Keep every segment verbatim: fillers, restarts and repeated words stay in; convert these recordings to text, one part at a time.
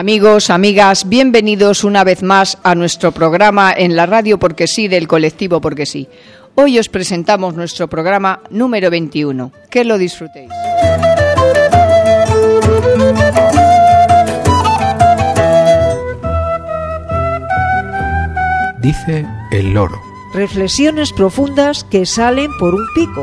Amigos, amigas, bienvenidos una vez más a nuestro programa en la radio Porque Sí del colectivo Porque Sí. Hoy os presentamos nuestro programa número veintiuno. Que lo disfrutéis. Dice el loro. Reflexiones profundas que salen por un pico.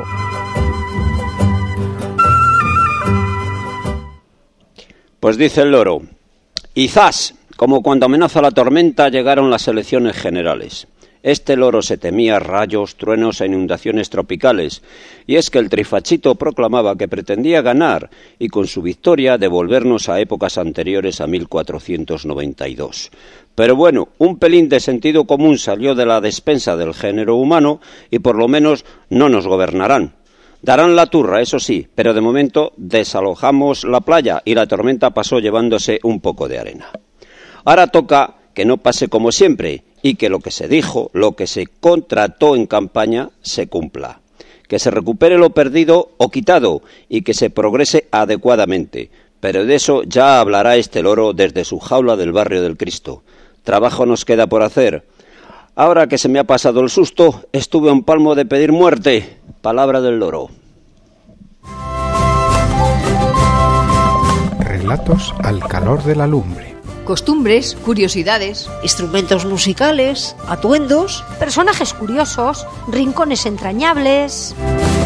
Pues dice el loro. Y zas, como cuando amenaza la tormenta, llegaron las elecciones generales. Este loro se temía rayos, truenos e inundaciones tropicales, y es que el trifachito proclamaba que pretendía ganar y con su victoria devolvernos a épocas anteriores a mil cuatrocientos noventa y dos. Pero bueno, un pelín de sentido común salió de la despensa del género humano y por lo menos no nos gobernarán. Darán la turra, eso sí, pero de momento desalojamos la playa y la tormenta pasó llevándose un poco de arena. Ahora toca que no pase como siempre y que lo que se dijo, lo que se contrató en campaña, se cumpla. Que se recupere lo perdido o quitado y que se progrese adecuadamente. Pero de eso ya hablará este loro desde su jaula del barrio del Cristo. Trabajo nos queda por hacer. Ahora que se me ha pasado el susto, estuve a un palmo de pedir muerte. Palabra del loro. Relatos al calor de la lumbre. Costumbres, curiosidades, Instrumentos musicales, atuendos. Personajes curiosos, rincones entrañables.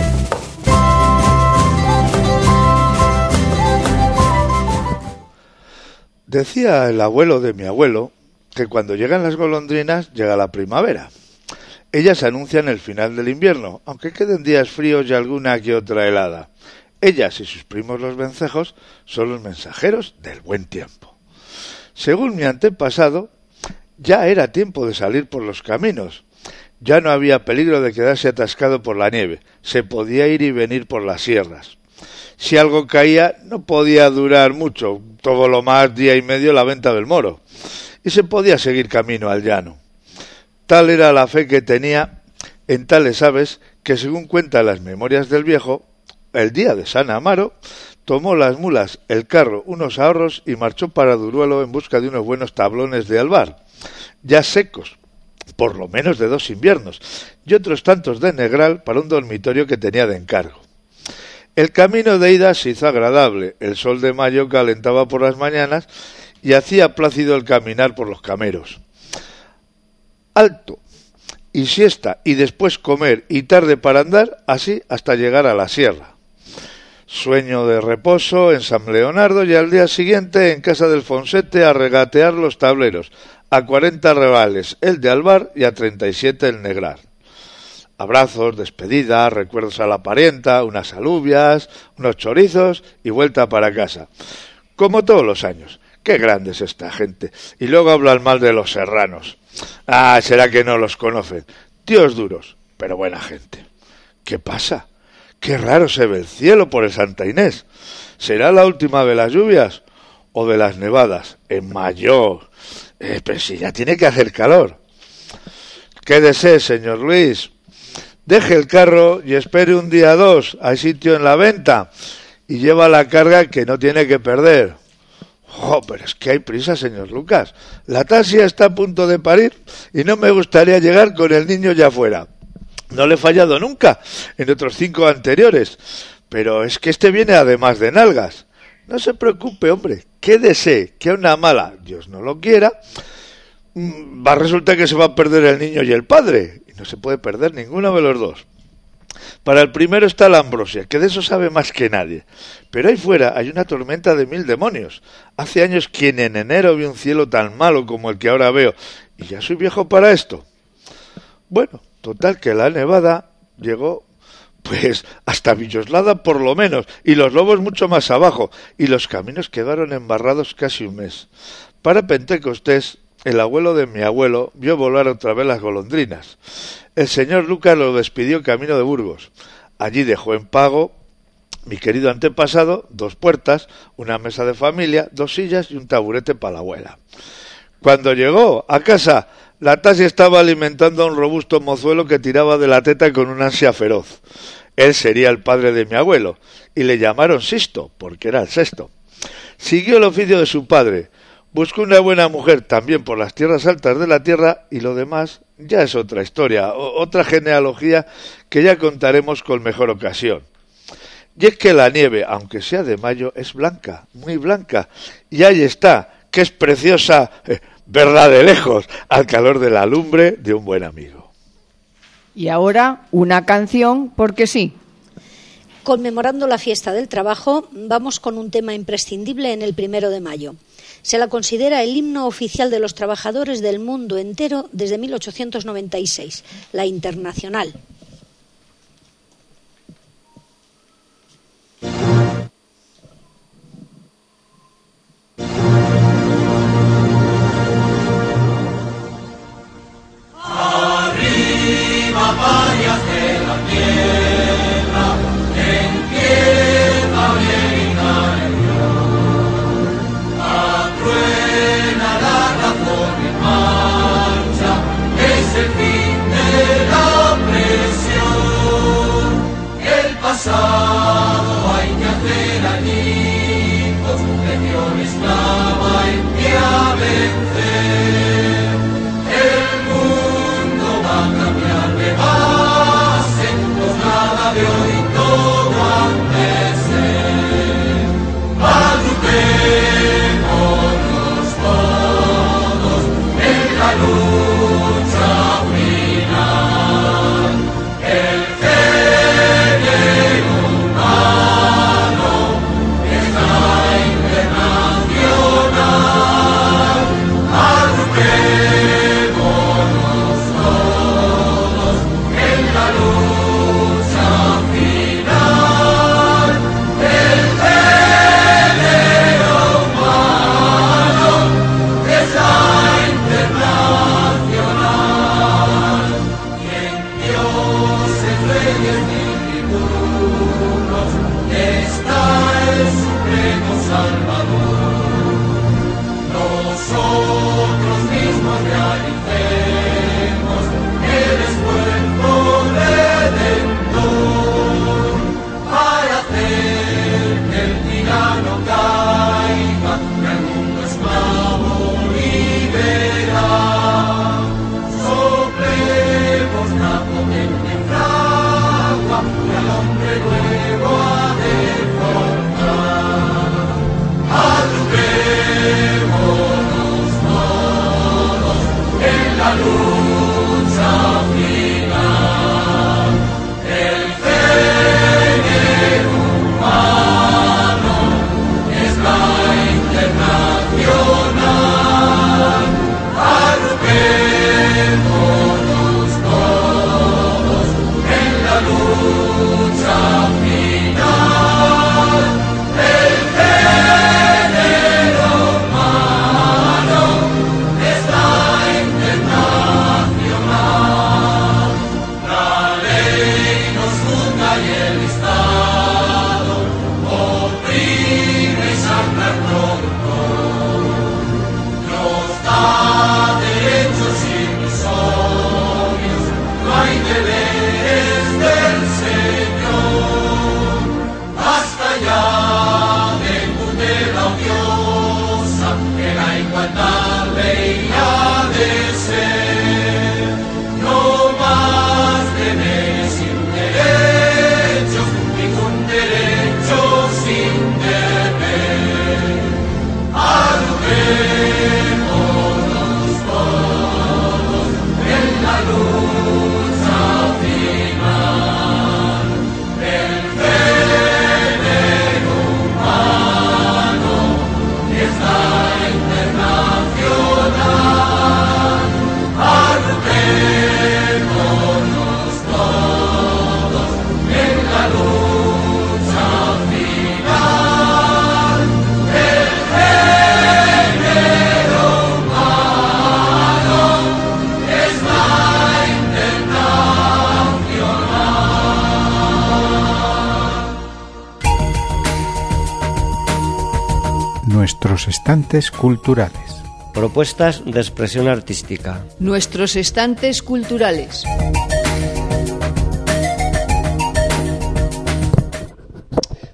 Decía el abuelo de mi abuelo que cuando llegan las golondrinas llega la primavera. Ellas anuncian el final del invierno, aunque queden días fríos y alguna que otra helada. Ellas y sus primos los vencejos son los mensajeros del buen tiempo. Según mi antepasado, ya era tiempo de salir por los caminos. Ya no había peligro de quedarse atascado por la nieve. Se podía ir y venir por las sierras. Si algo caía, no podía durar mucho, todo lo más día y medio la venta del moro. Y se podía seguir camino al llano. Tal era la fe que tenía en tales aves que, según cuentan las memorias del viejo, el día de San Amaro, tomó las mulas, el carro, unos ahorros y marchó para Duruelo en busca de unos buenos tablones de albar, ya secos, por lo menos de dos inviernos, y otros tantos de negral para un dormitorio que tenía de encargo. El camino de ida se hizo agradable, el sol de mayo calentaba por las mañanas y hacía plácido el caminar por los cameros. Alto y siesta y después comer y tarde para andar, así hasta llegar a la sierra. Sueño de reposo en San Leonardo y al día siguiente en casa del Fonsete a regatear los tableros, a cuarenta reales el de albar y a treinta y siete el negrar. Abrazos, despedidas, recuerdos a la parienta, unas alubias, unos chorizos y vuelta para casa. Como todos los años. Qué grande es esta gente. Y luego hablan mal de los serranos. Ah, será que no los conocen. Tíos duros, pero buena gente. ¿Qué pasa? Qué raro se ve el cielo por el Santa Inés. ¿Será la última de las lluvias o de las nevadas? En mayo. Eh, pero si ya tiene que hacer calor. Quédese, señor Luis. Deje el carro y espere un día o dos. Hay sitio en la venta. Y lleva la carga que no tiene que perder. Oh, pero es que hay prisa, señor Lucas. La tasia está a punto de parir y no me gustaría llegar con el niño ya fuera. No le he fallado nunca en otros cinco anteriores, pero es que este viene además de nalgas. No se preocupe, hombre, quédese, que a una mala, Dios no lo quiera, va a resultar que se va a perder el niño y el padre, y no se puede perder ninguno de los dos. Para el primero está la Ambrosia, que de eso sabe más que nadie. Pero ahí fuera hay una tormenta de mil demonios. Hace años quien en enero vio un cielo tan malo como el que ahora veo, y ya soy viejo para esto. Bueno, total que la nevada llegó, pues, hasta Villoslada por lo menos, y los lobos mucho más abajo, y los caminos quedaron embarrados casi un mes. Para Pentecostés, el abuelo de mi abuelo vio volar otra vez las golondrinas. El señor Lucas lo despidió camino de Burgos. Allí dejó en pago, mi querido antepasado, dos puertas, una mesa de familia, dos sillas y un taburete para la abuela. Cuando llegó a casa, la Tasia estaba alimentando a un robusto mozuelo que tiraba de la teta con una ansia feroz. Él sería el padre de mi abuelo, y le llamaron Sisto, porque era el sexto. Siguió el oficio de su padre, Busco una buena mujer también por las tierras altas de la tierra y lo demás ya es otra historia, o- otra genealogía que ya contaremos con mejor ocasión. Y es que la nieve, aunque sea de mayo, es blanca, muy blanca, y ahí está, que es preciosa, eh, verla de lejos, al calor de la lumbre de un buen amigo. Y ahora una canción, porque sí. Conmemorando la fiesta del trabajo, vamos con un tema imprescindible en el primero de mayo. Se la considera el himno oficial de los trabajadores del mundo entero desde mil ochocientos noventa y seis, la Internacional. Nuestros estantes culturales. Propuestas de expresión artística. Nuestros estantes culturales.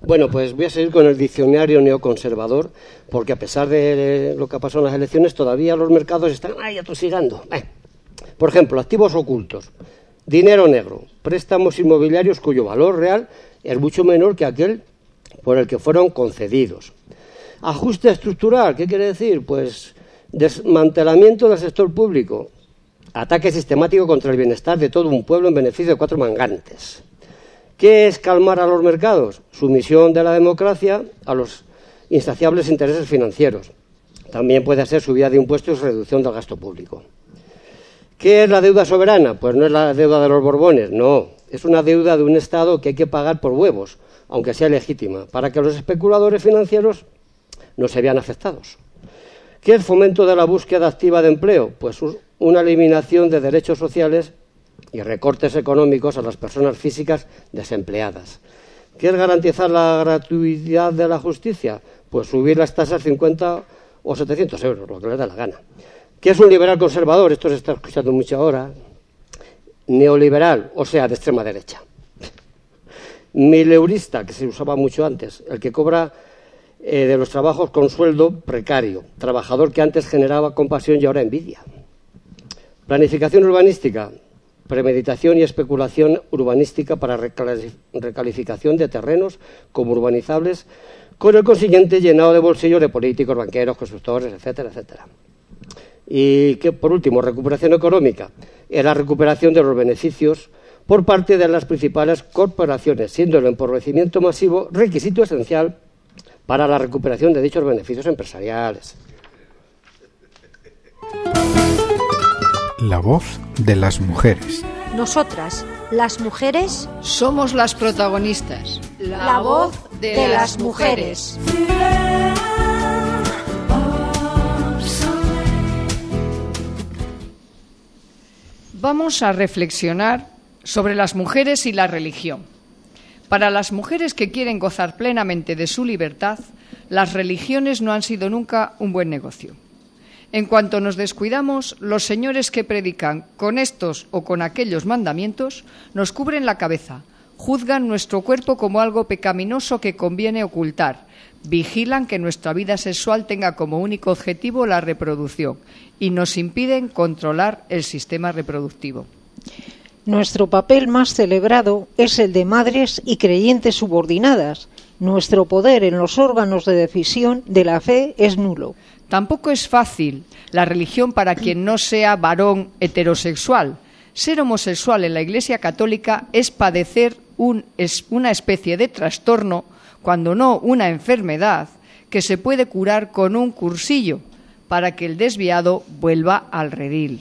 Bueno, pues voy a seguir con el diccionario neoconservador, porque a pesar de lo que ha pasado en las elecciones, todavía los mercados están ahí atosigando. Eh. Por ejemplo, activos ocultos, dinero negro, préstamos inmobiliarios cuyo valor real es mucho menor que aquel por el que fueron concedidos. Ajuste estructural, ¿qué quiere decir? Pues desmantelamiento del sector público, ataque sistemático contra el bienestar de todo un pueblo en beneficio de cuatro mangantes. ¿Qué es calmar a los mercados? Sumisión de la democracia a los insaciables intereses financieros. También puede ser subida de impuestos y reducción del gasto público. ¿Qué es la deuda soberana? Pues no es la deuda de los Borbones, no. Es una deuda de un Estado que hay que pagar por huevos, aunque sea legítima, para que los especuladores financieros no se vean afectados. ¿Qué es fomento de la búsqueda activa de empleo? Pues una eliminación de derechos sociales y recortes económicos a las personas físicas desempleadas. ¿Qué es garantizar la gratuidad de la justicia? Pues subir las tasas cincuenta o setecientos euros, lo que les da la gana. ¿Qué es un liberal conservador? Esto se está escuchando mucho ahora. Neoliberal, o sea, de extrema derecha. Mileurista, que se usaba mucho antes, el que cobra eh, de los trabajos con sueldo precario, trabajador que antes generaba compasión y ahora envidia. Planificación urbanística, premeditación y especulación urbanística para recalificación de terrenos como urbanizables, con el consiguiente llenado de bolsillos de políticos, banqueros, constructores, etcétera, etcétera. Y que, por último, recuperación económica, es la recuperación de los beneficios por parte de las principales corporaciones, siendo el empobrecimiento masivo requisito esencial para la recuperación de dichos beneficios empresariales. La voz de las mujeres. Nosotras, las mujeres, somos las protagonistas. La, la voz de, de las mujeres. Vamos a reflexionar sobre las mujeres y la religión. Para las mujeres que quieren gozar plenamente de su libertad, las religiones no han sido nunca un buen negocio. En cuanto nos descuidamos, los señores que predican con estos o con aquellos mandamientos nos cubren la cabeza, juzgan nuestro cuerpo como algo pecaminoso que conviene ocultar, vigilan que nuestra vida sexual tenga como único objetivo la reproducción y nos impiden controlar el sistema reproductivo. Nuestro papel más celebrado es el de madres y creyentes subordinadas. Nuestro poder en los órganos de decisión de la fe es nulo. Tampoco es fácil la religión para quien no sea varón heterosexual. Ser homosexual en la Iglesia Católica es padecer un, es una especie de trastorno, cuando no una enfermedad, que se puede curar con un cursillo para que el desviado vuelva al redil.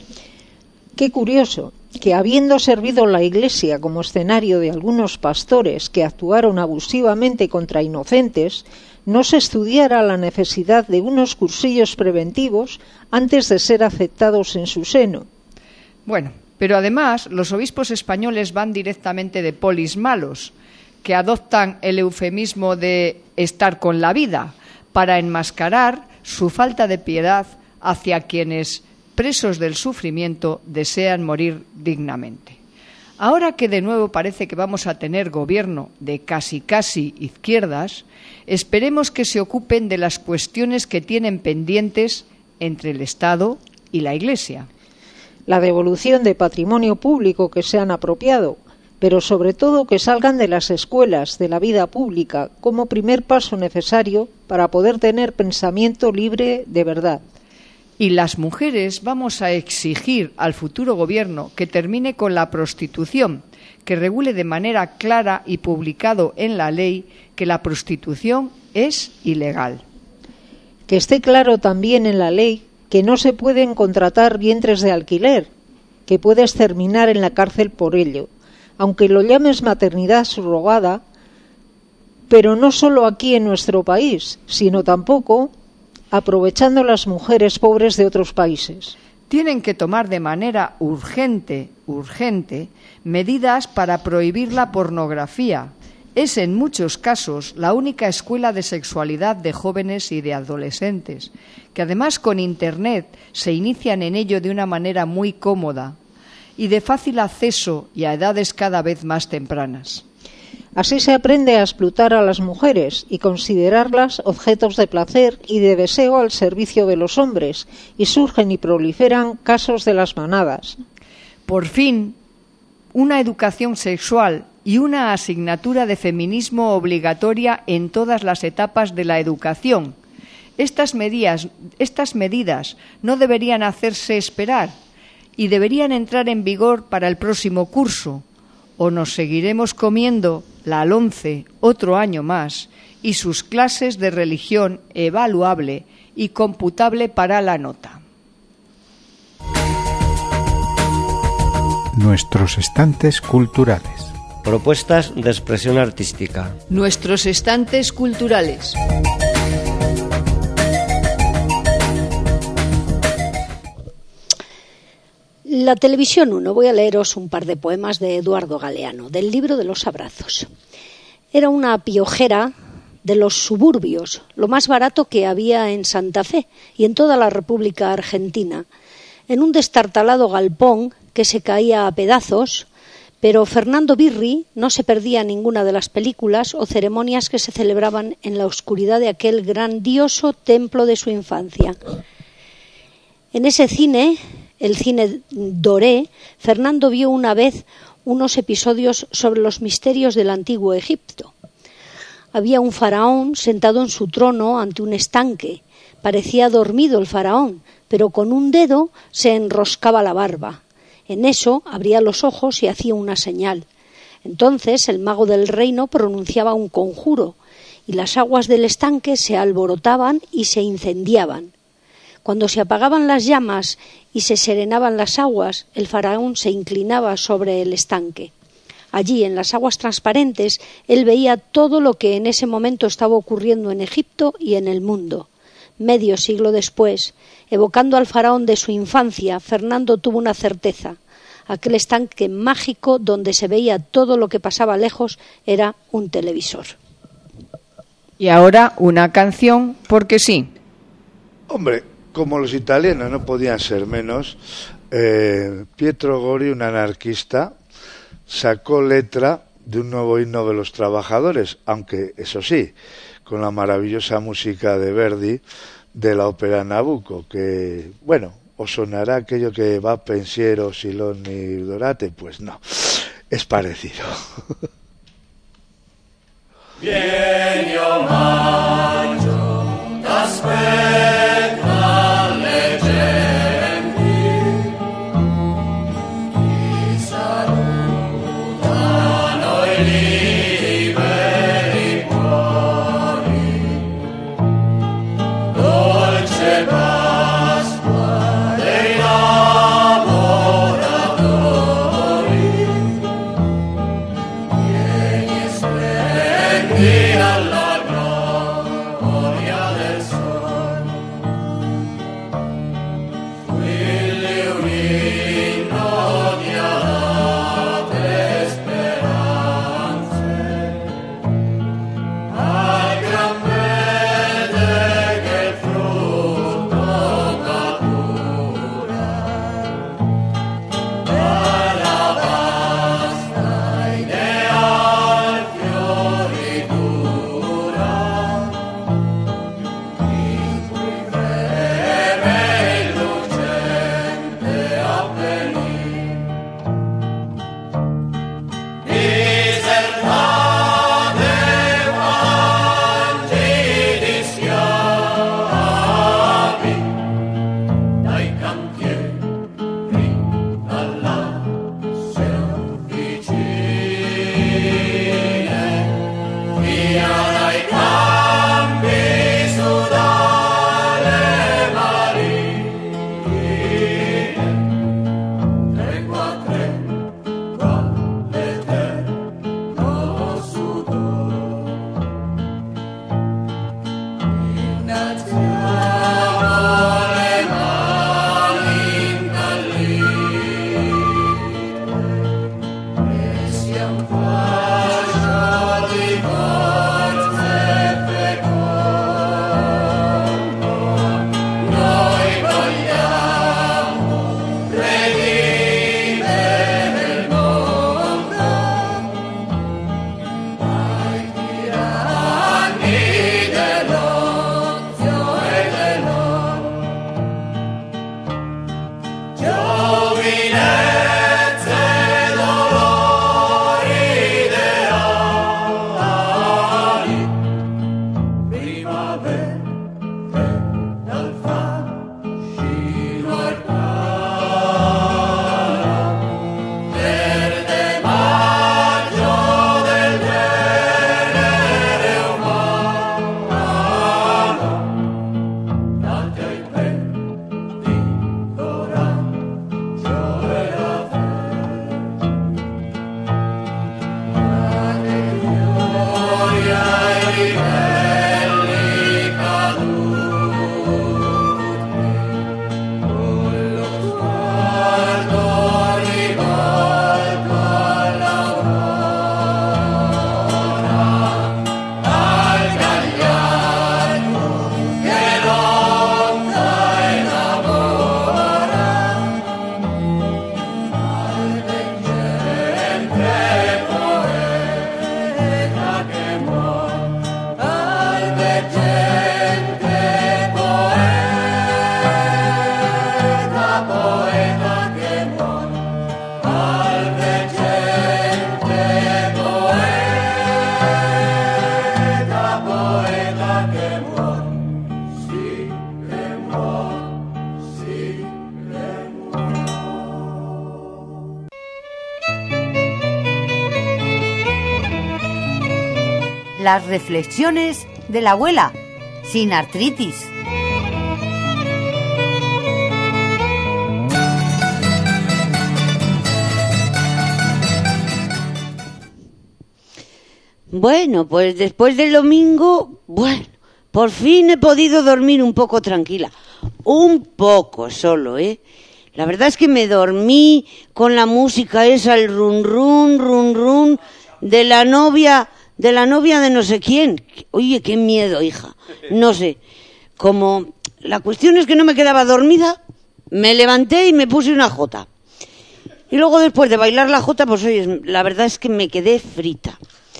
Qué curioso que, habiendo servido la Iglesia como escenario de algunos pastores que actuaron abusivamente contra inocentes, no se estudiara la necesidad de unos cursillos preventivos antes de ser aceptados en su seno. Bueno, pero además los obispos españoles van directamente de polis malos, que adoptan el eufemismo de estar con la vida para enmascarar su falta de piedad hacia quienes, presos del sufrimiento, desean morir dignamente. Ahora que de nuevo parece que vamos a tener gobierno de casi casi izquierdas, esperemos que se ocupen de las cuestiones que tienen pendientes entre el Estado y la Iglesia. La devolución de patrimonio público que se han apropiado, pero sobre todo que salgan de las escuelas, de la vida pública, como primer paso necesario para poder tener pensamiento libre de verdad. Y las mujeres vamos a exigir al futuro gobierno que termine con la prostitución, que regule de manera clara y publicado en la ley que la prostitución es ilegal. Que esté claro también en la ley que no se pueden contratar vientres de alquiler, que puedes terminar en la cárcel por ello, aunque lo llames maternidad subrogada, pero no solo aquí en nuestro país, sino tampoco aprovechando las mujeres pobres de otros países. Tienen que tomar de manera urgente, urgente, medidas para prohibir la pornografía. Es en muchos casos la única escuela de sexualidad de jóvenes y de adolescentes, que además con Internet se inician en ello de una manera muy cómoda y de fácil acceso y a edades cada vez más tempranas. Así se aprende a explotar a las mujeres y considerarlas objetos de placer y de deseo al servicio de los hombres, y surgen y proliferan casos de las manadas. Por fin, una educación sexual y una asignatura de feminismo obligatoria en todas las etapas de la educación. Estas medidas, estas medidas no deberían hacerse esperar y deberían entrar en vigor para el próximo curso, o nos seguiremos comiendo la LOMCE otro año más y sus clases de religión evaluable y computable para la nota. Nuestros estantes culturales. Propuestas de expresión artística. Nuestros estantes culturales. La televisión uno. Voy a leeros un par de poemas de Eduardo Galeano, del libro de los abrazos. Era una piojera de los suburbios, lo más barato que había en Santa Fe y en toda la República Argentina, en un destartalado galpón que se caía a pedazos, pero Fernando Birri no se perdía ninguna de las películas o ceremonias que se celebraban en la oscuridad de aquel grandioso templo de su infancia. En ese cine, el cine Doré, Fernando vio una vez unos episodios sobre los misterios del antiguo Egipto. Había un faraón sentado en su trono ante un estanque. Parecía dormido el faraón, pero con un dedo se enroscaba la barba. En eso abría los ojos y hacía una señal. Entonces el mago del reino pronunciaba un conjuro y las aguas del estanque se alborotaban y se incendiaban. Cuando se apagaban las llamas y se serenaban las aguas, el faraón se inclinaba sobre el estanque. Allí, en las aguas transparentes, él veía todo lo que en ese momento estaba ocurriendo en Egipto y en el mundo. Medio siglo después, evocando al faraón de su infancia, Fernando tuvo una certeza. Aquel estanque mágico donde se veía todo lo que pasaba lejos era un televisor. Y ahora una canción, porque sí. Hombre, como los italianos no podían ser menos, eh, Pietro Gori, un anarquista, sacó letra de un nuevo himno de los trabajadores, aunque, eso sí, con la maravillosa música de Verdi de la ópera Nabucco, que, bueno, os sonará aquello que va pensiero, Siloni, Dorate, pues no, es parecido. Bienio maggio, t'aspetta le genti, ti salutano i liberi cuori, dolce Pasqua dei lavoratori, vieni e splendi alla gloria del sole. Las reflexiones de la abuela, sin artritis. Bueno, pues después del domingo, bueno, por fin he podido dormir un poco tranquila. Un poco solo, ¿eh? La verdad es que me dormí con la música esa, el run run, run run, de la novia, de la novia de no sé quién. Oye, qué miedo, hija. No sé. Como la cuestión es que no me quedaba dormida, me levanté y me puse una jota. Y luego después de bailar la jota, pues oye, la verdad es que me quedé frita.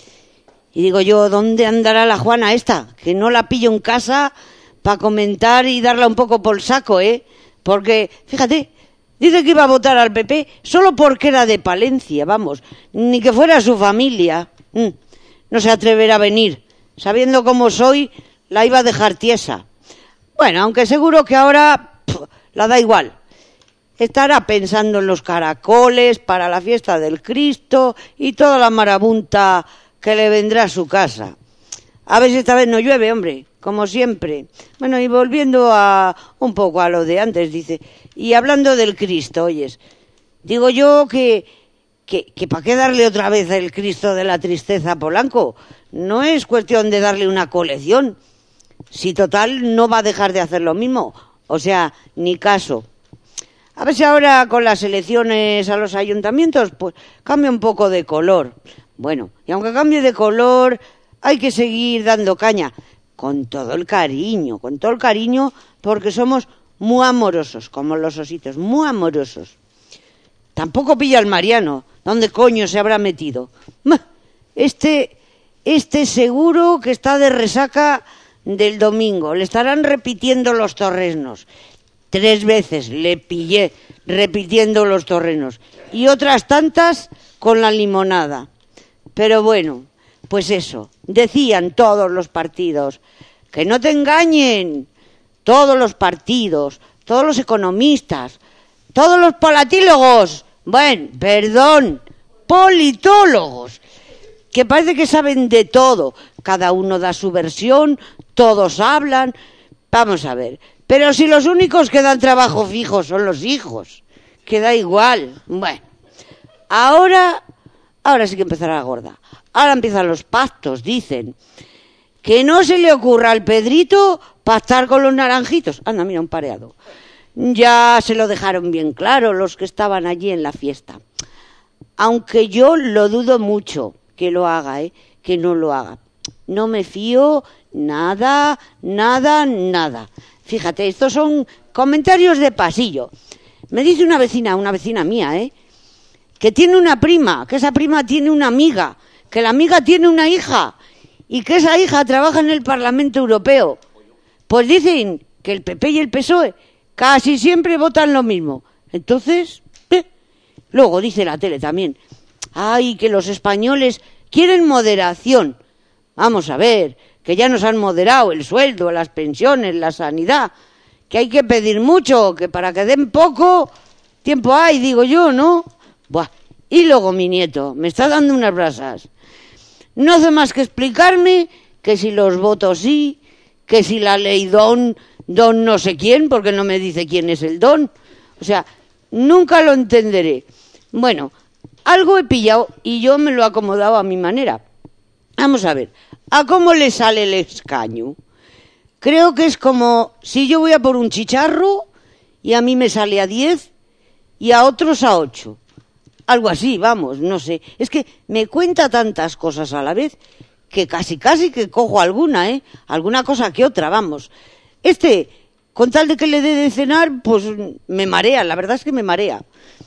Y digo yo, ¿dónde andará la Juana esta? Que no la pillo en casa para comentar y darla un poco por saco, ¿eh? Porque, fíjate, dice que iba a votar al P P solo porque era de Palencia, vamos, ni que fuera su familia. Mm, no se atreverá a venir. Sabiendo cómo soy, la iba a dejar tiesa. Bueno, aunque seguro que ahora pff, la da igual. Estará pensando en los caracoles para la fiesta del Cristo y toda la marabunta que le vendrá a su casa. A ver si esta vez no llueve, hombre, como siempre. Bueno, y volviendo a un poco a lo de antes, dice, y hablando del Cristo, oyes, digo yo que, que, que ¿para qué darle otra vez el Cristo de la tristeza a Polanco? No es cuestión de darle una colección. Si total no va a dejar de hacer lo mismo. O sea, ni caso. A ver si ahora con las elecciones a los ayuntamientos, pues cambia un poco de color. Bueno, y aunque cambie de color, hay que seguir dando caña, con todo el cariño, con todo el cariño, porque somos muy amorosos, como los ositos, muy amorosos. Tampoco pilla al Mariano, ¿dónde coño se habrá metido? Este, este seguro que está de resaca del domingo, le estarán repitiendo los torrenos. Tres veces le pillé repitiendo los torrenos, y otras tantas con la limonada. Pero bueno, pues eso, decían todos los partidos, que no te engañen, todos los partidos, todos los economistas, todos los politólogos, bueno, perdón, politólogos, que parece que saben de todo, cada uno da su versión, todos hablan, vamos a ver, pero si los únicos que dan trabajo fijo son los hijos, que da igual, bueno, ahora... Ahora sí que empezará la gorda. Ahora empiezan los pactos, dicen. Que no se le ocurra al Pedrito pactar con los naranjitos. Anda, mira, un pareado. Ya se lo dejaron bien claro los que estaban allí en la fiesta. Aunque yo lo dudo mucho que lo haga, ¿eh? Que no lo haga. No me fío nada, nada, nada. Fíjate, estos son comentarios de pasillo. Me dice una vecina, una vecina mía, ¿eh? Que tiene una prima, que esa prima tiene una amiga, que la amiga tiene una hija y que esa hija trabaja en el Parlamento Europeo. Pues dicen que el P P y el P S O E casi siempre votan lo mismo. Entonces, eh, Luego dice la tele también, ay, que los españoles quieren moderación. Vamos a ver, que ya nos han moderado el sueldo, las pensiones, la sanidad, que hay que pedir mucho, que para que den poco, tiempo hay, digo yo, ¿no? Buah. Y luego mi nieto, me está dando unas brasas. No hace más que explicarme que si los votos sí, que si la ley don, don no sé quién, porque no me dice quién es el don. O sea, nunca lo entenderé. Bueno, algo he pillado y yo me lo he acomodado a mi manera. Vamos a ver, ¿a cómo le sale el escaño? Creo que es como si yo voy a por un chicharro y a mí me sale a diez y a otros a ocho. Algo así, vamos, no sé. Es que me cuenta tantas cosas a la vez que casi casi que cojo alguna, ¿eh? Alguna cosa que otra, vamos. Este, con tal de que le dé de cenar, pues me marea, la verdad es que me marea.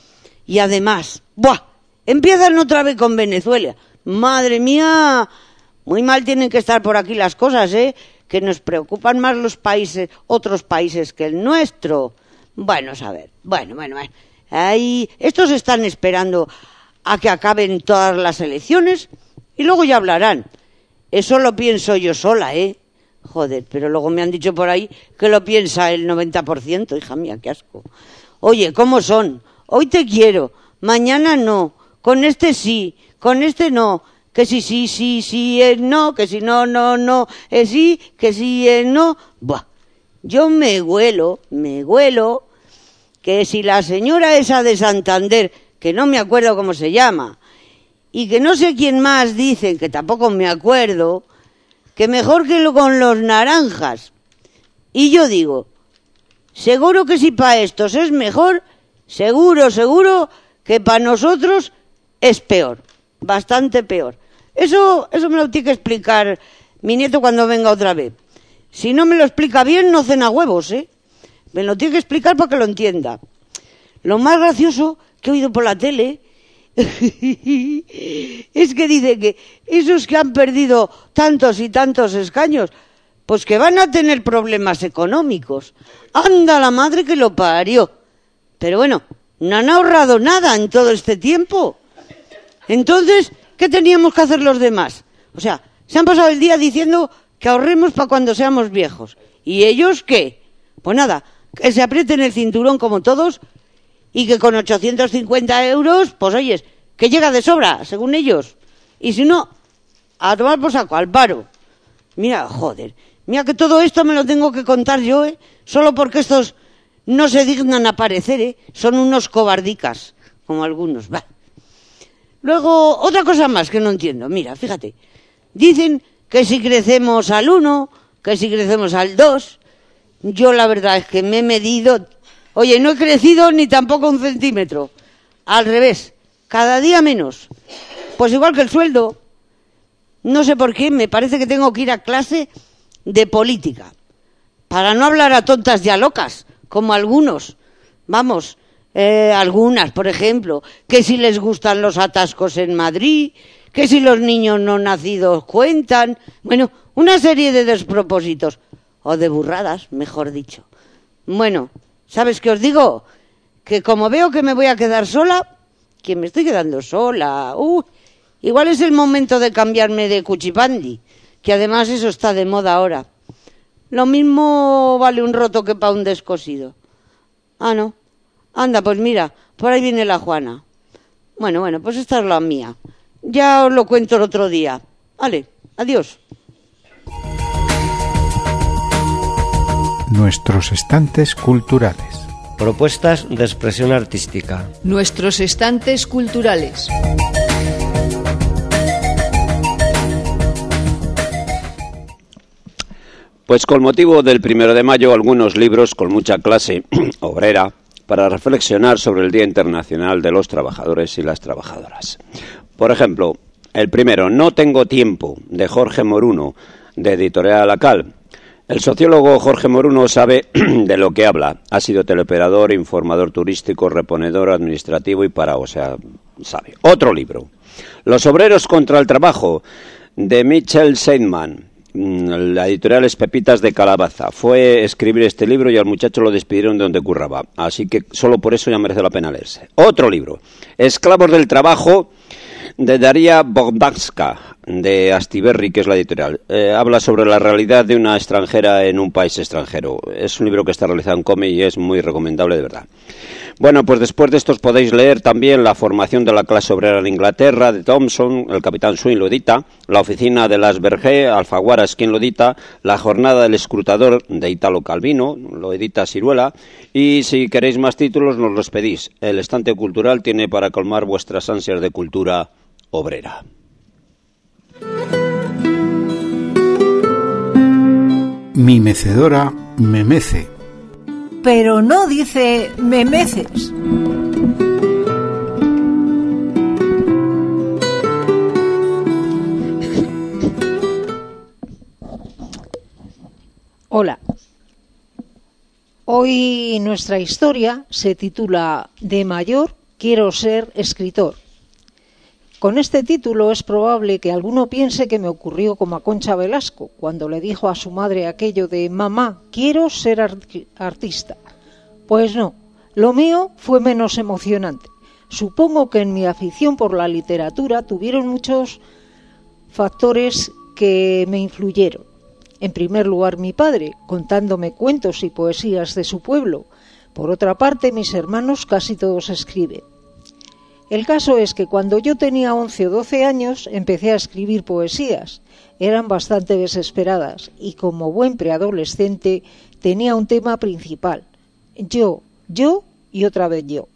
Y además, ¡buah! Empiezan otra vez con Venezuela. Madre mía, muy mal tienen que estar por aquí las cosas, ¿eh? Que nos preocupan más los países, otros países que el nuestro. Bueno, a ver, bueno, bueno, bueno. Ahí, estos están esperando a que acaben todas las elecciones y luego ya hablarán. Eso lo pienso yo sola, ¿eh? Joder, pero luego me han dicho por ahí que lo piensa el noventa por ciento, hija mía, qué asco. Oye, ¿cómo son? Hoy te quiero, mañana no, con este sí, con este no, que si sí, sí, sí, es no, que si no, no, no, es sí, que si es no. Buah, yo me huelo, me huelo, que si la señora esa de Santander, que no me acuerdo cómo se llama, y que no sé quién más dicen, que tampoco me acuerdo, que mejor que lo con los naranjas. Y yo digo, seguro que si para estos es mejor, seguro, seguro que para nosotros es peor, bastante peor. Eso, eso me lo tiene que explicar mi nieto cuando venga otra vez. Si no me lo explica bien, no cena huevos, ¿eh? Me lo tiene que explicar para que lo entienda. Lo más gracioso que he oído por la tele es que dice que esos que han perdido tantos y tantos escaños, pues que van a tener problemas económicos. ¡Anda la madre que lo parió! Pero bueno, no han ahorrado nada en todo este tiempo. Entonces, ¿qué teníamos que hacer los demás? O sea, se han pasado el día diciendo que ahorremos para cuando seamos viejos. ¿Y ellos qué? Pues nada, que se aprieten el cinturón como todos y que con ochocientos cincuenta euros, pues oyes, que llega de sobra, según ellos. Y si no, a tomar por saco, al paro. Mira, joder, mira que todo esto me lo tengo que contar yo, ¿eh? Solo porque estos no se dignan a aparecer, ¿eh? Son unos cobardicas, como algunos, va. Luego, otra cosa más que no entiendo, mira, fíjate. Dicen que si crecemos al uno, que si crecemos al dos. Yo la verdad es que me he medido. Oye, no he crecido ni tampoco un centímetro. Al revés, cada día menos. Pues igual que el sueldo. No sé por qué, me parece que tengo que ir a clase de política. Para no hablar a tontas y a locas, como algunos. Vamos, eh, algunas, por ejemplo, que si les gustan los atascos en Madrid, que si los niños no nacidos cuentan. Bueno, una serie de despropósitos. O de burradas, mejor dicho. Bueno, ¿sabes qué os digo? Que como veo que me voy a quedar sola, que me estoy quedando sola, uh, igual es el momento de cambiarme de cuchipandi, que además eso está de moda ahora. Lo mismo vale un roto que para un descosido. Ah, no. Anda, pues mira, por ahí viene la Juana. Bueno, bueno, pues esta es la mía. Ya os lo cuento el otro día. Vale, adiós. Nuestros estantes culturales. Propuestas de expresión artística. Nuestros estantes culturales. Pues con motivo del primero de mayo, algunos libros con mucha clase obrera para reflexionar sobre el Día Internacional de los Trabajadores y las Trabajadoras. Por ejemplo, el primero, No tengo tiempo, de Jorge Moruno, de Editorial Acal. El sociólogo Jorge Moruno sabe de lo que habla. Ha sido teleoperador, informador turístico, reponedor administrativo y para, o sea, sabe. Otro libro, Los obreros contra el trabajo, de Michel Seidman. La editorial es Pepitas de Calabaza. Fue escribir este libro y al muchacho lo despidieron de donde curraba. Así que solo por eso ya merece la pena leerse. Otro libro, Esclavos del Trabajo, de Daria Bogdanska, de Astiberri, que es la editorial. Eh, habla sobre la realidad de una extranjera en un país extranjero. Es un libro que está realizado en Come y es muy recomendable, de verdad. Bueno, pues después de estos podéis leer también La formación de la clase obrera en Inglaterra, de Thompson, el capitán Swing lo edita, La oficina de las Berger, Alfaguara es quien lo edita, La jornada del escrutador, de Italo Calvino, lo edita Siruela, y si queréis más títulos nos los pedís. El estante cultural tiene para colmar vuestras ansias de cultura obrera. Mi mecedora me mece. Pero no dice me meces. Hola. Hoy nuestra historia se titula De mayor quiero ser escritor. Con este título es probable que alguno piense que me ocurrió como a Concha Velasco, cuando le dijo a su madre aquello de «Mamá, quiero ser art- artista». Pues no, lo mío fue menos emocionante. Supongo que en mi afición por la literatura tuvieron muchos factores que me influyeron. En primer lugar, mi padre, contándome cuentos y poesías de su pueblo. Por otra parte, mis hermanos casi todos escriben. El caso es que cuando yo tenía once o doce años empecé a escribir poesías. Eran bastante desesperadas y como buen preadolescente tenía un tema principal. Yo, yo y otra vez yo.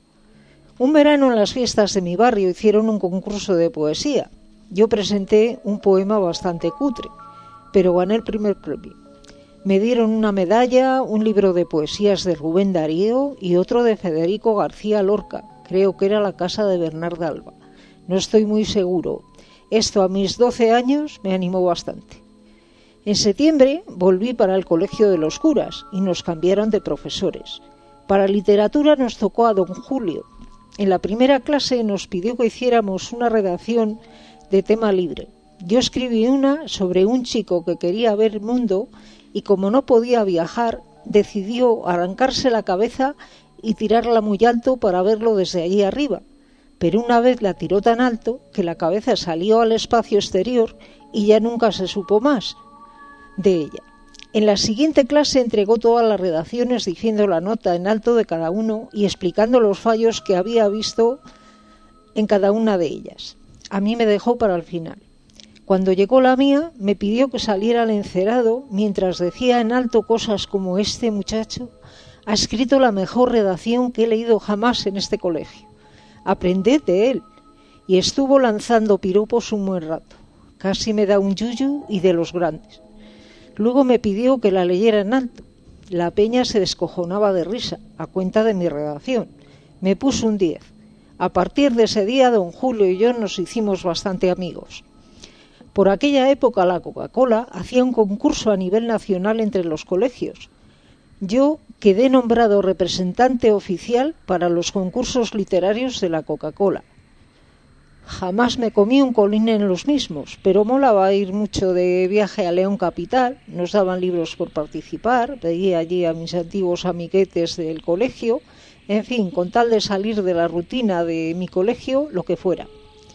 Un verano en las fiestas de mi barrio hicieron un concurso de poesía. Yo presenté un poema bastante cutre, pero gané el primer premio. Me dieron una medalla, un libro de poesías de Rubén Darío y otro de Federico García Lorca. Creo que era La casa de Bernarda Alba. No estoy muy seguro. Esto a mis doce años me animó bastante. En septiembre volví para el colegio de los curas y nos cambiaron de profesores. Para literatura nos tocó a don Julio. En la primera clase nos pidió que hiciéramos una redacción de tema libre. Yo escribí una sobre un chico que quería ver el mundo y como no podía viajar, decidió arrancarse la cabeza y tirarla muy alto para verlo desde allí arriba, pero una vez la tiró tan alto que la cabeza salió al espacio exterior y ya nunca se supo más de ella. En la siguiente clase entregó todas las redacciones diciendo la nota en alto de cada uno y explicando los fallos que había visto en cada una de ellas. A mí me dejó para el final. Cuando llegó la mía, me pidió que saliera al encerado mientras decía en alto cosas como «Este muchacho ha escrito la mejor redacción que he leído jamás en este colegio. Aprended de él». Y estuvo lanzando piropos un buen rato. Casi me da un yuyu y de los grandes. Luego me pidió que la leyera en alto. La peña se descojonaba de risa, a cuenta de mi redacción. Me puso un diez. A partir de ese día, don Julio y yo nos hicimos bastante amigos. Por aquella época la Coca-Cola hacía un concurso a nivel nacional entre los colegios. Yo quedé nombrado representante oficial para los concursos literarios de la Coca-Cola. Jamás me comí un colín en los mismos, pero molaba ir mucho de viaje a León Capital, nos daban libros por participar, veía allí a mis antiguos amiguetes del colegio, en fin, con tal de salir de la rutina de mi colegio, lo que fuera.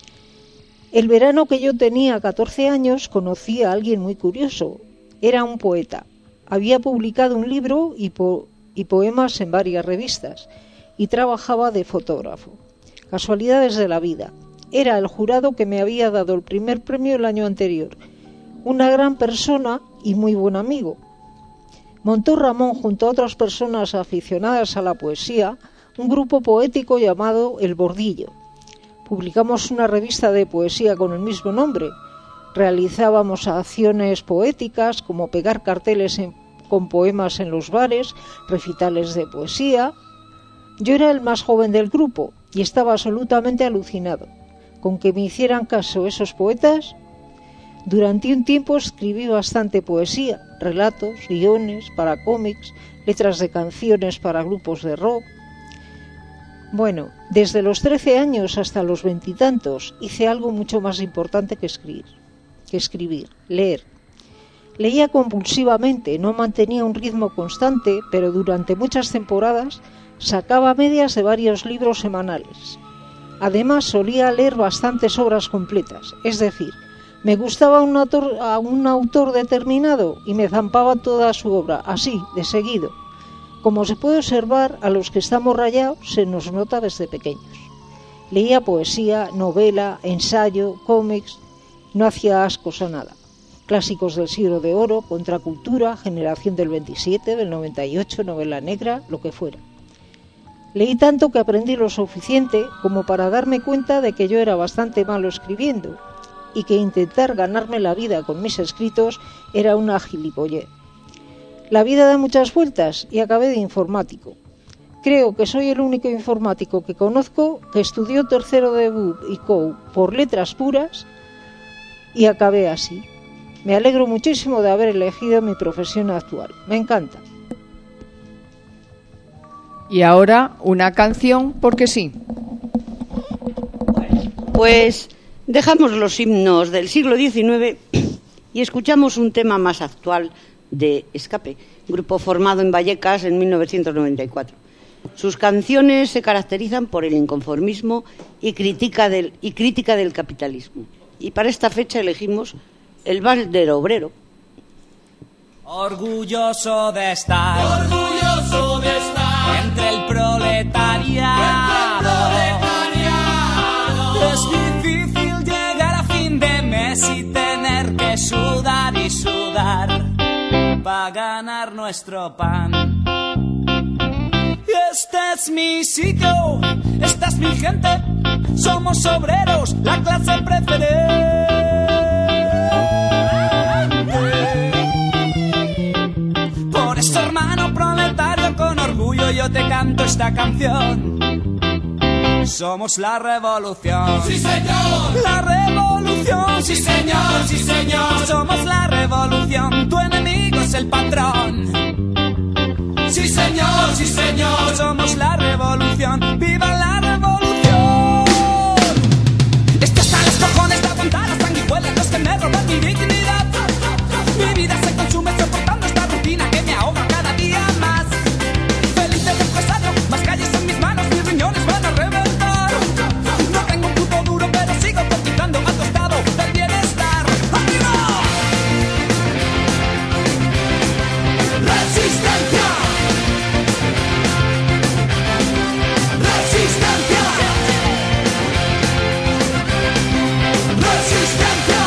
El verano que yo tenía catorce años conocí a alguien muy curioso, era un poeta. Había publicado un libro y, po- y poemas en varias revistas y trabajaba de fotógrafo. Casualidades de la vida. Era el jurado que me había dado el primer premio el año anterior. Una gran persona y muy buen amigo. Montó Ramón junto a otras personas aficionadas a la poesía un grupo poético llamado El Bordillo. Publicamos una revista de poesía con el mismo nombre. Realizábamos acciones poéticas como pegar carteles en, con poemas en los bares, recitales de poesía. Yo era el más joven del grupo y estaba absolutamente alucinado. ¿Con que me hicieran caso esos poetas? Durante un tiempo escribí bastante poesía, relatos, guiones para cómics, letras de canciones para grupos de rock. Bueno, desde los trece años hasta los veintitantos hice algo mucho más importante que escribir, que escribir, leer. Leía compulsivamente, no mantenía un ritmo constante, pero durante muchas temporadas sacaba medias de varios libros semanales. Además, solía leer bastantes obras completas, es decir, me gustaba un autor, a un autor determinado y me zampaba toda su obra, así, de seguido. Como se puede observar, a los que estamos rayados se nos nota desde pequeños. Leía poesía, novela, ensayo, cómics, no hacía ascos a nada. Clásicos del siglo de oro, contracultura, generación del veintisiete, del noventa y ocho, novela negra, lo que fuera. Leí tanto que aprendí lo suficiente como para darme cuenta de que yo era bastante malo escribiendo y que intentar ganarme la vida con mis escritos era una gilipollez. La vida da muchas vueltas y acabé de informático. Creo que soy el único informático que conozco que estudió tercero de B U P y C O U por letras puras y acabé así. Me alegro muchísimo de haber elegido mi profesión actual. Me encanta. Y ahora una canción porque sí. Pues dejamos los himnos del siglo diecinueve y escuchamos un tema más actual de Escape, grupo formado en Vallecas en mil novecientos noventa y cuatro. Sus canciones se caracterizan por el inconformismo y crítica del, y crítica del capitalismo. Y para esta fecha elegimos el Vals del Obrero. Orgulloso de estar, orgulloso de estar entre el proletariado. Es difícil llegar a fin de mes y tener que sudar y sudar para ganar nuestro pan. Este es mi sitio, esta es mi gente, somos obreros, la clase preferente. Por eso, hermano proletario, con orgullo yo te canto esta canción. Somos la revolución. ¡Sí, señor! La revolución. ¡Sí, señor! ¡Sí, señor! Somos la revolución. Tu enemigo es el patrón. ¡Sí, señor! ¡Sí, señor! Somos la revolución. ¡Viva la revolución! Esto está a los cojones de aguantar las sanguijuelas, los que me roban mi dignidad. Mi vida se consume soportando esta rutina que me ahoga cada día más. Feliz del empresario, más calles en mis manos, mis riñones van a reventar. No tengo un puto duro, pero sigo cotizando a tu estado del bienestar. ¡Arriba! ¡Resistencia! ¡Resistencia! ¡Resistencia!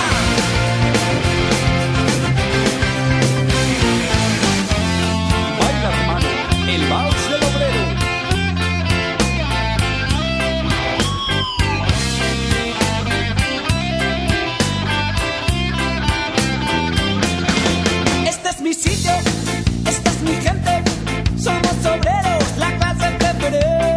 Baila, hermano, el vals del obrero. Este es mi sitio, esta es mi gente, somos obreros, la clase preferente.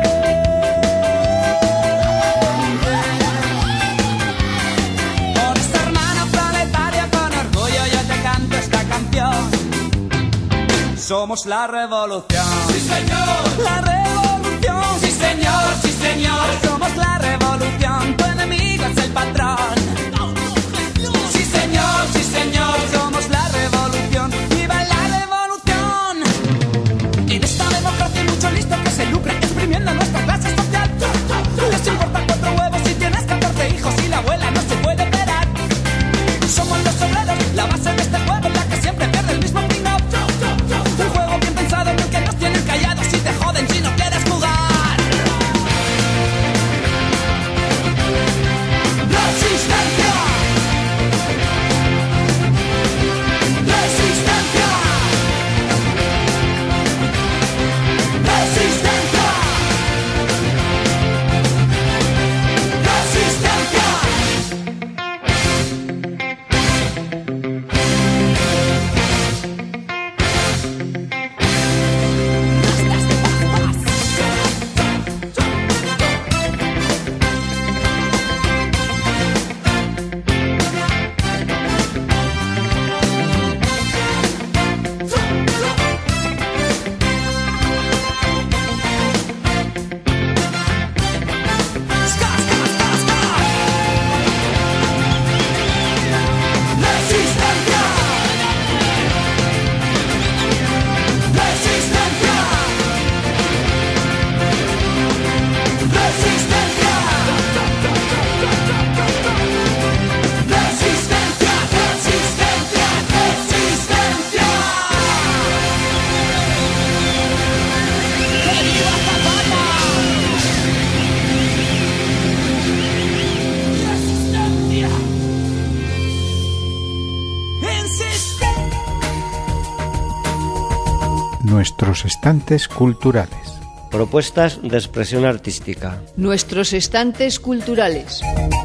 Por esta hermana planetaria con orgullo yo te canto esta canción. Somos la revolución. ¡Sí, señor! La revolución. ¡Sí, señor! ¡Sí, señor! Somos la revolución. Tu enemigo es el patrón. ¡Sí, señor! ¡Sí, señor! Somos la revolución. ¡Viva la revolución! En esta democracia hay mucho listo que se lucra exprimiendo nuestra clase social. Les importa cuatro huevos si tienes catorce hijos y la abuela no se puede esperar. Somos los obreros, la base de este juego en la que siempre pierde el mismo ping-up. Un juego bien pensado en el que nos tienen callados y te joden si no quieres jugar. nuestros estantes culturales. Propuestas de expresión artística. Nuestros estantes culturales.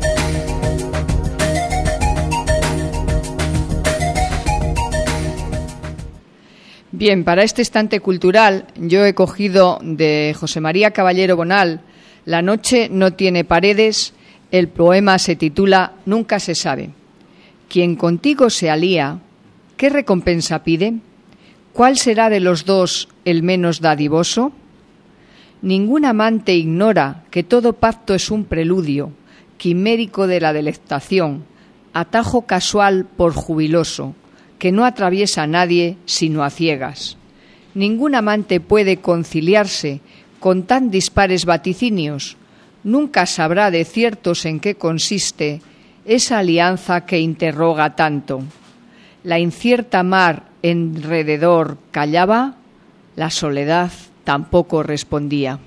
Bien, para este estante cultural yo he cogido de José María Caballero Bonal La noche no tiene paredes. El poema se titula Nunca se sabe. Quien contigo se alía, ¿qué recompensa pide? ¿Cuál será de los dos el menos dadivoso? Ningún amante ignora que todo pacto es un preludio, quimérico de la delectación, atajo casual por jubiloso, que no atraviesa a nadie sino a ciegas. Ningún amante puede conciliarse con tan dispares vaticinios, nunca sabrá de ciertos en qué consiste esa alianza que interroga tanto. La incierta mar enrededor callaba, la soledad tampoco respondía.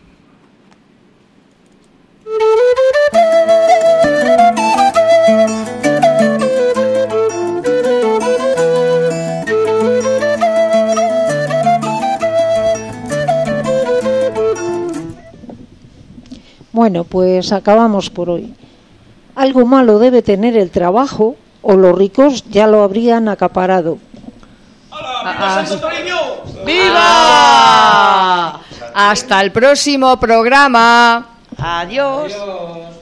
Bueno, pues acabamos por hoy. Algo malo debe tener el trabajo, o los ricos ya lo habrían acaparado. ¡Viva! ¡Viva! Hasta el próximo programa. Adiós. Adiós.